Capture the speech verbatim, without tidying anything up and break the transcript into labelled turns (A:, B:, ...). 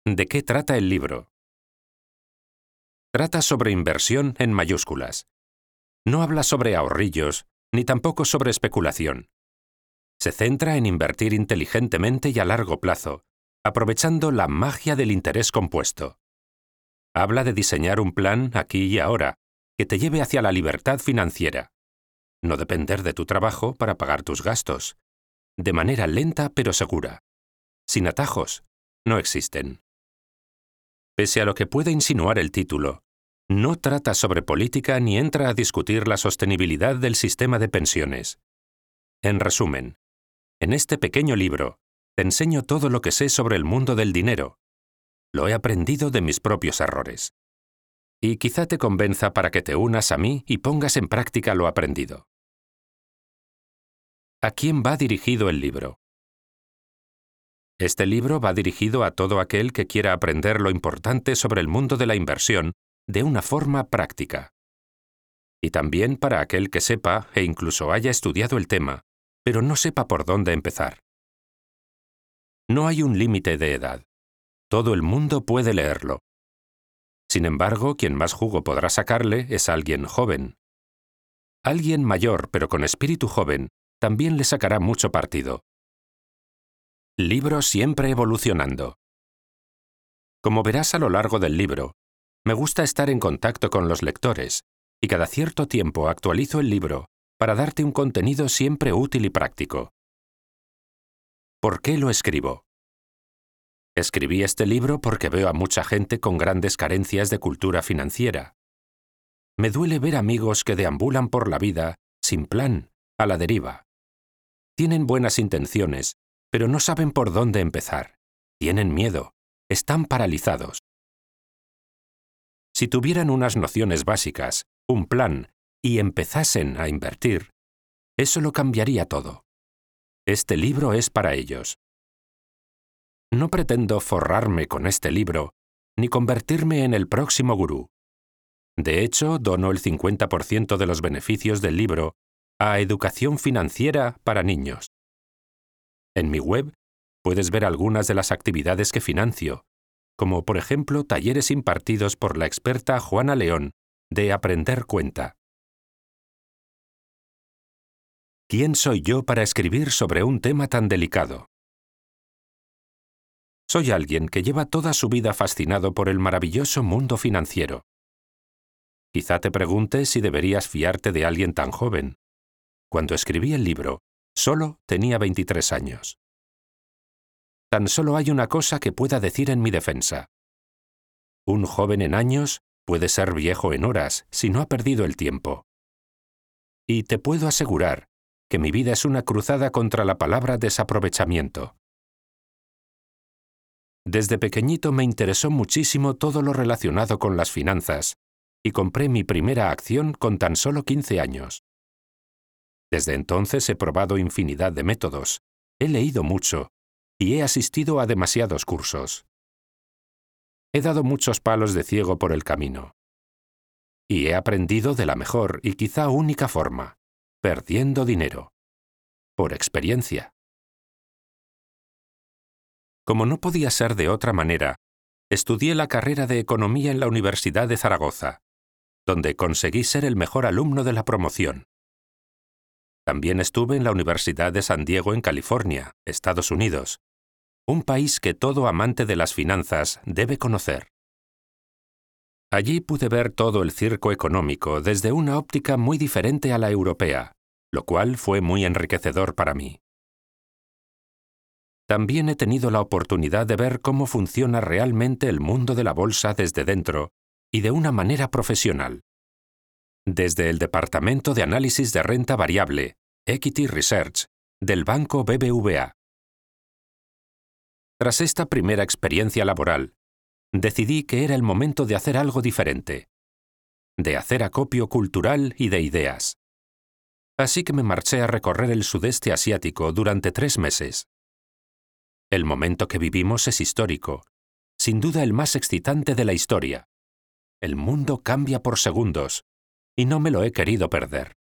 A: ¿De qué trata el libro? Trata sobre inversión en mayúsculas. No habla sobre ahorrillos, ni tampoco sobre especulación. Se centra en invertir inteligentemente y a largo plazo, aprovechando la magia del interés compuesto. Habla de diseñar un plan aquí y ahora, que te lleve hacia la libertad financiera. No depender de tu trabajo para pagar tus gastos. De manera lenta pero segura. Sin atajos. No existen. Pese a lo que pueda insinuar el título, no trata sobre política ni entra a discutir la sostenibilidad del sistema de pensiones. En resumen, en este pequeño libro, te enseño todo lo que sé sobre el mundo del dinero. Lo he aprendido de mis propios errores. Y quizá te convenza para que te unas a mí y pongas en práctica lo aprendido. ¿A quién va dirigido el libro? Este libro va dirigido a todo aquel que quiera aprender lo importante sobre el mundo de la inversión de una forma práctica. Y también para aquel que sepa e incluso haya estudiado el tema, pero no sepa por dónde empezar. No hay un límite de edad. Todo el mundo puede leerlo. Sin embargo, quien más jugo podrá sacarle es alguien joven. Alguien mayor, pero con espíritu joven, también le sacará mucho partido. Libro siempre evolucionando. Como verás a lo largo del libro, me gusta estar en contacto con los lectores, y cada cierto tiempo actualizo el libro para darte un contenido siempre útil y práctico. ¿Por qué lo escribo? Escribí este libro porque veo a mucha gente con grandes carencias de cultura financiera. Me duele ver amigos que deambulan por la vida sin plan, a la deriva. Tienen buenas intenciones, pero no saben por dónde empezar. Tienen miedo, están paralizados. Si tuvieran unas nociones básicas, un plan, y empezasen a invertir, eso lo cambiaría todo. Este libro es para ellos. No pretendo forrarme con este libro, ni convertirme en el próximo gurú. De hecho, dono el cincuenta por ciento de los beneficios del libro a educación financiera para niños. En mi web puedes ver algunas de las actividades que financio, como por ejemplo talleres impartidos por la experta Juana León de Aprender Cuenta. ¿Quién soy yo para escribir sobre un tema tan delicado? Soy alguien que lleva toda su vida fascinado por el maravilloso mundo financiero. Quizá te preguntes si deberías fiarte de alguien tan joven. Cuando escribí el libro, solo tenía veintitrés años. Tan solo hay una cosa que pueda decir en mi defensa. Un joven en años puede ser viejo en horas si no ha perdido el tiempo. Y te puedo asegurar que mi vida es una cruzada contra la palabra desaprovechamiento. Desde pequeñito me interesó muchísimo todo lo relacionado con las finanzas y compré mi primera acción con tan solo quince años. Desde entonces he probado infinidad de métodos, he leído mucho y he asistido a demasiados cursos. He dado muchos palos de ciego por el camino. Y he aprendido de la mejor y quizá única forma, perdiendo dinero. Por experiencia. Como no podía ser de otra manera, estudié la carrera de Economía en la Universidad de Zaragoza, donde conseguí ser el mejor alumno de la promoción. También estuve en la Universidad de San Diego en California, Estados Unidos, un país que todo amante de las finanzas debe conocer. Allí pude ver todo el circo económico desde una óptica muy diferente a la europea, lo cual fue muy enriquecedor para mí. También he tenido la oportunidad de ver cómo funciona realmente el mundo de la bolsa desde dentro y de una manera profesional. Desde el Departamento de Análisis de Renta Variable, Equity Research, del banco B B V A. Tras esta primera experiencia laboral, decidí que era el momento de hacer algo diferente, de hacer acopio cultural y de ideas. Así que me marché a recorrer el sudeste asiático durante tres meses. El momento que vivimos es histórico, sin duda el más excitante de la historia. El mundo cambia por segundos, y no me lo he querido perder.